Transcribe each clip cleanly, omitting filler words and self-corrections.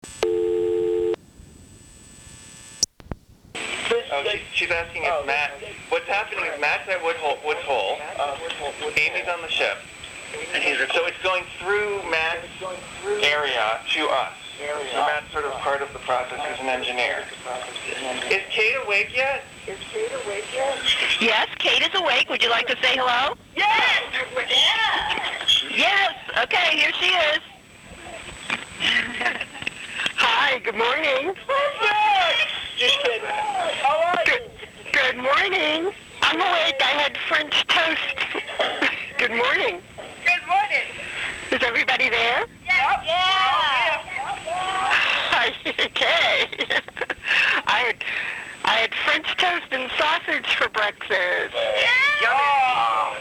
She's asking if Matt. What's happening is Matt's at Woods Hole. Amy's on the ship. So it's going through Matt's area to us. So Matt's sort of part of the process. He's an engineer. Is Kate awake yet? Yes, Kate is awake. Would you like to say hello? Yes! Yes. Okay, here she is. Hi, good morning. Just kidding. How are you? Good morning. I'm awake. I had French toast. Good morning. Good morning. Is everybody there? Yeah. Okay. I had French toast and sausage for breakfast. Wow.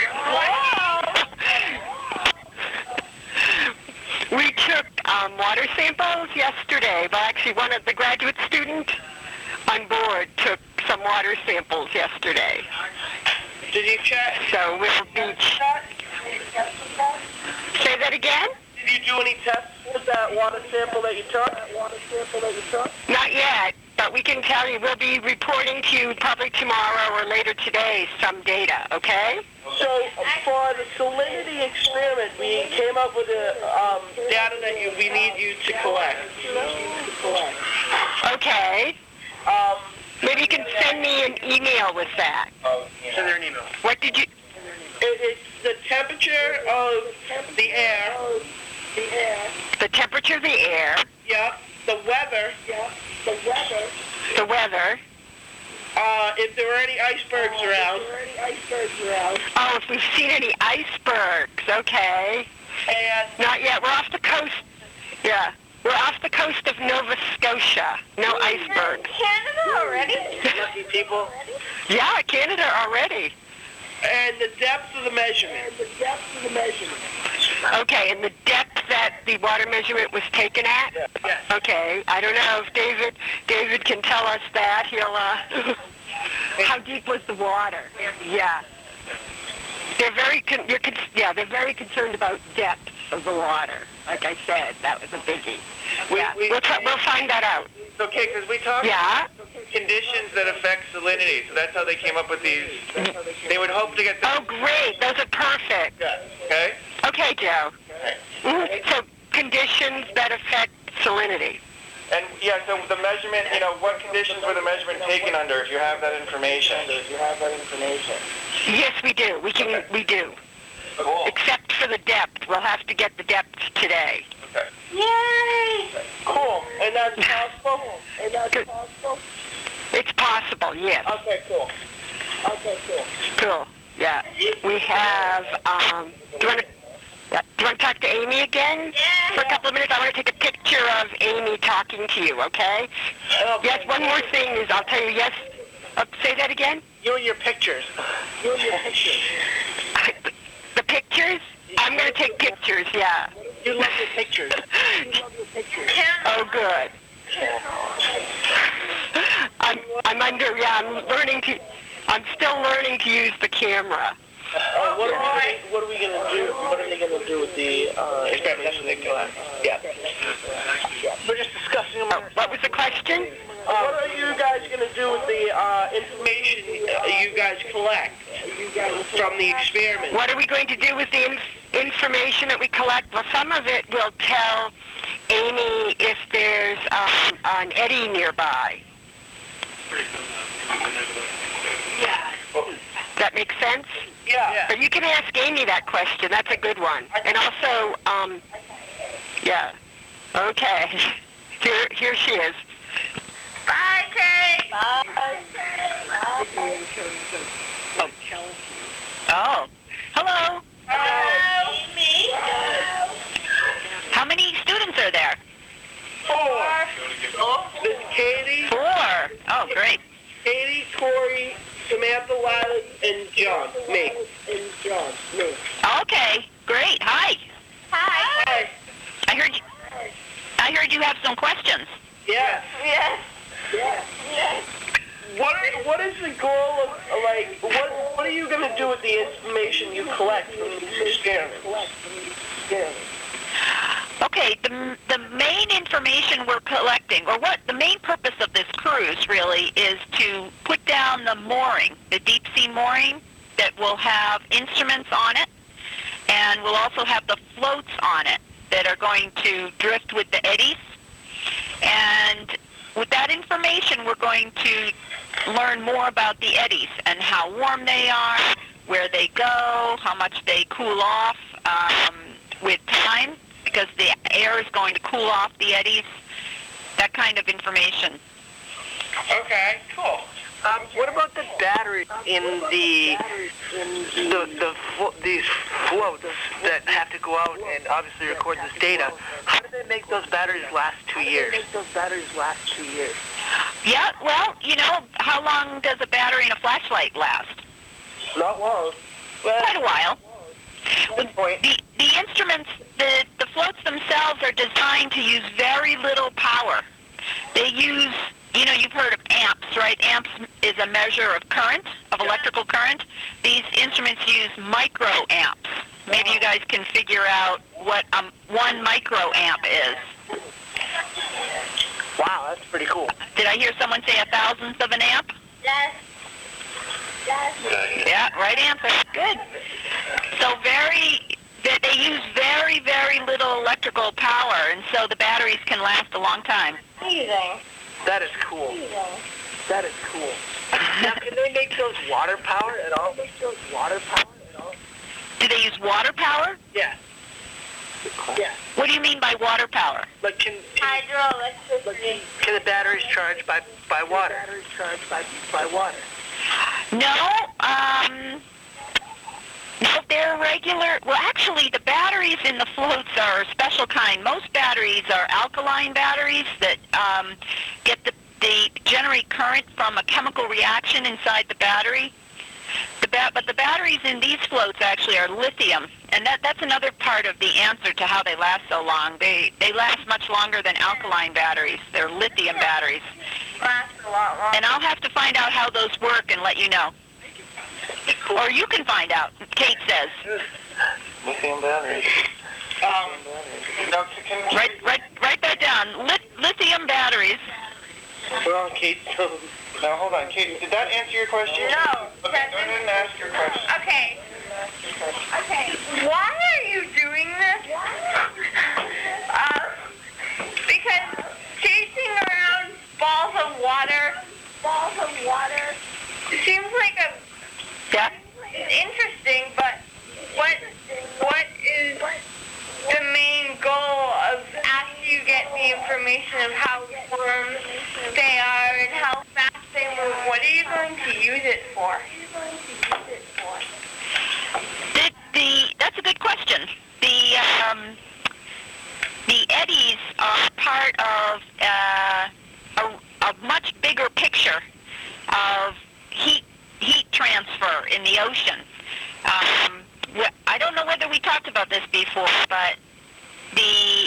We took water samples yesterday. Well, actually, one of the graduate students on board took some water samples yesterday. Did you check? So we'll be... Say that again? Did you do any tests with that water sample that you took? Not yet, but we can tell you. We'll be reporting to you probably tomorrow or later today some data, okay? So for the salinity experiment, we came up with the data that we need you to collect. Okay. Maybe you can send me an email with that. Send her an email. What did you... It's the temperature of the air. The temperature of the air. Yeah. The weather. The weather. If there were any icebergs around. Oh, if we've seen any icebergs. Okay. And Not yet. We're off the coast. Yeah. We're off the coast of Nova Scotia. No icebergs. Canada already? Lucky people. Yeah, Canada already. And the depth of the measurement. Okay, and the depth that the water measurement was taken at? Yes. Okay, I don't know if David can tell us that. He'll, how deep was the water? Yeah. They're very, they're very concerned about depth of the water. Like I said, that was a biggie. We'll find that out. Okay, because we talked Yeah? about conditions that affect salinity, so that's how they came up with these. They would hope to get this. Oh, great. Those are perfect. Okay? Okay, Joe. So conditions that affect salinity. And yeah, so the measurement, what conditions were the measurement taken under, if you have that information? Yes, we do. We do. Cool. Except for the depth. We'll have to get the depth today. Okay. Yay! Cool. And that's possible? It's possible, yes. Okay, cool. Cool. Yeah. We have, do you want to talk to Amy again? For a couple of minutes, I want to take a picture of Amy talking to you, okay? Yes, one more thing is, I'll tell you, yes. Say that again? You and your pictures. The pictures? I'm going to take pictures, yeah. You love your pictures. Oh, good. I'm still learning to use the camera. What are we going to do? What are they going to do with the experiment they collect? Yeah. We're just discussing them. What was the question? What are you guys going to do with the information you guys collect from the experiment? What are we going to do with the information that we collect? Well, some of it will tell Amy if there's an eddy nearby. Yeah. That makes sense? Yeah. But you can ask Amy that question. That's a good one. And also, yeah. Okay. Here she is. Bye, Kate. Oh. Hello. Hello. Me. How many students are there? 4. There's Katie. 4. Oh, great. Katie, Corey, Samantha Lyons, and John. Me. Okay, great. Hi. Hi. I heard you have some questions. Yes. What is the goal of, what are you going to do with the information you collect from the experiment? Okay, Okay, the main information we're collecting, or what the main purpose of this cruise really is to put down the mooring, the deep sea mooring that will have instruments on it, and we'll also have the floats on it that are going to drift with the eddies. And with that information, we're going to learn more about the eddies and how warm they are, where they go, how much they cool off with time, because the air is going to cool off the eddies, that kind of information. Okay, cool. What about the battery in these floats that have to go out and obviously record this data? How do they make those batteries last 2 years? Yeah, well, you know, how long does a battery in a flashlight last? Not long. Quite a while. Good point. The instruments, the floats themselves are designed to use very little power. They use, you know, you've heard of amps, right? Amps is a measure of current, of electrical current. These instruments use microamps. Maybe you guys can figure out what 1 microamp is. Wow, that's pretty cool. Did I hear someone say 1,000th of an amp? Yes. Yeah, right answer. Good. So they use very, very little electrical power, and so the batteries can last a long time. Amazing. That is cool. That is cool. Now, can they make those water power at all? Do they use water power? Yeah. Yeah. What do you mean by water power? Like, can the batteries charge by water? No, they're regular. Well, actually, the batteries in the floats are a special kind. Most batteries are alkaline batteries that they generate current from a chemical reaction inside the battery. But the batteries in these floats actually are lithium, and that's another part of the answer to how they last so long. They last much longer than alkaline batteries. They're lithium batteries. Last a lot longer. And I'll have to find out how those work and let you know. Or you can find out, Kate says. Lithium batteries. No, Write that down. Lithium batteries. Well, Kate. Now, hold on. Kate, did that answer your question? No. Okay, go ahead and ask your question. Okay. Why are you doing this? Because chasing around balls of water seems like it's interesting, but what is the main goal of after you get the information of how warm they are and how fast they move? What are you going to use it for? That's a good question. The eddies are part of a much bigger picture of heat transfer in the ocean. I don't know whether we talked about this before, but the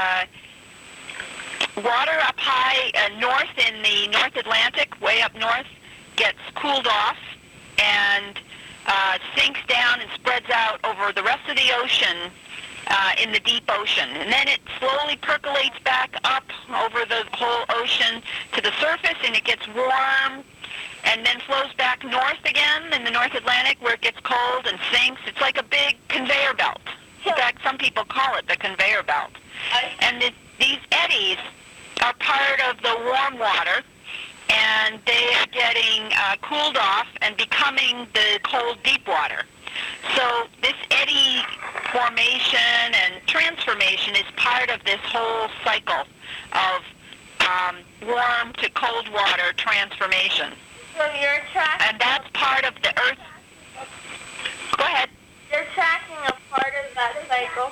water up high north in the North Atlantic, way up north, gets cooled off and sinks down and spreads out over the rest of the ocean in the deep ocean. And then it slowly percolates back up over the whole ocean to the surface, and it gets warm and then flows back north again in the North Atlantic where it gets cold and sinks. It's like a big conveyor belt. In fact, some people call it the conveyor belt. And these eddies are part of the warm water, and they are getting cooled off and becoming the cold deep water. So this eddy formation and transformation is part of this whole cycle of warm to cold water transformation. So you're tracking... And that's part of the Earth... Go ahead. You're tracking a part of that cycle.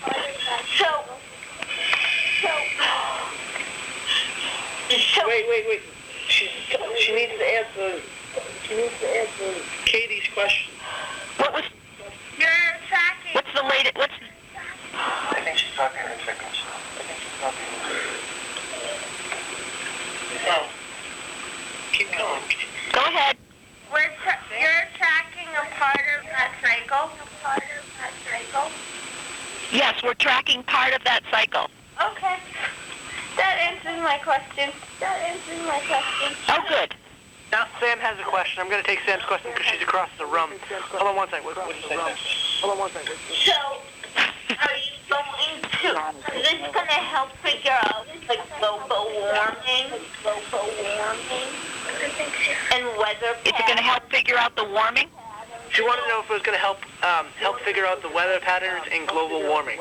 Wait. She needs to answer Katie's question. You're tracking... What's the latest... I think she's talking in seconds. Oh. Keep going. Go ahead. You're tracking a part of that cycle? Yes, we're tracking part of that cycle. Okay. That answers my question. Oh, good. Now Sam has a question. I'm going to take Sam's question because she's across the room. Hold on one second. What did you say, Sam? Hold on one second. So, are you going to, is this going to help figure out, like, global warming? And weather patterns? Is it going to help figure out the warming? She wanted to know if it was going to help figure out the weather patterns and global warming.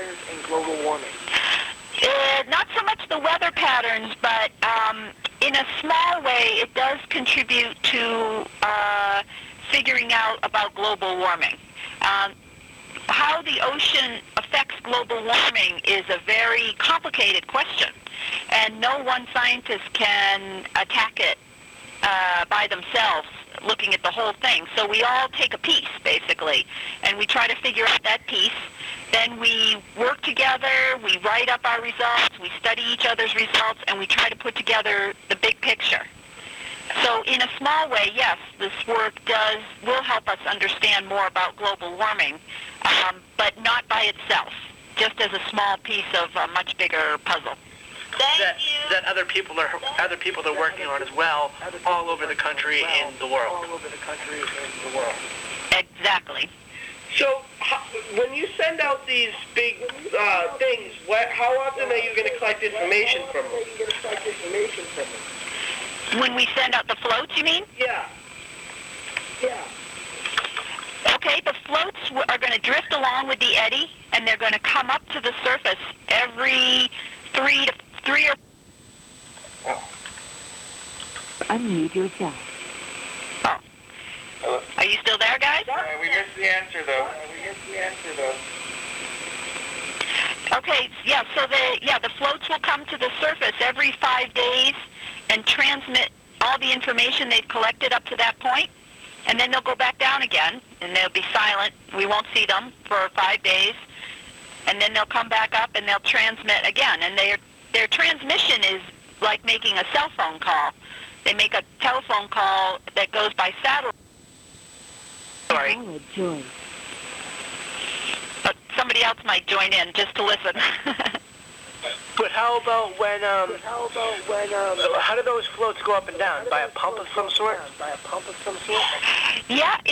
Not so much the weather patterns, but in a small way, it does contribute to figuring out about global warming. How the ocean affects global warming is a very complicated question, and no one scientist can attack it by themselves, looking at the whole thing. So we all take a piece, basically, and we try to figure out that piece. Then we work together, we write up our results, we study each other's results, and we try to put together the big picture. So in a small way, yes, this work will help us understand more about global warming, but not by itself, just as a small piece of a much bigger puzzle. That other people are working on as well, all over the country and the world. Exactly. So, when you send out these big things, how often are you going to collect information from them? When we send out the floats, you mean? Yeah. Okay, the floats are going to drift along with the eddy, and they're going to come up to the surface every three or... Unmute yourself. Oh. Are you still there, guys? We missed the answer, though. Okay, yeah, so the floats will come to the surface every 5 days and transmit all the information they've collected up to that point, and then they'll go back down again, and they'll be silent. We won't see them for 5 days, and then they'll come back up and they'll transmit again, and their transmission is like making a cell phone call. They make a telephone call that goes by satellite. Sorry. But somebody else might join in just to listen. But how about when, how do those floats go up and down? By a pump of some sort? Yeah,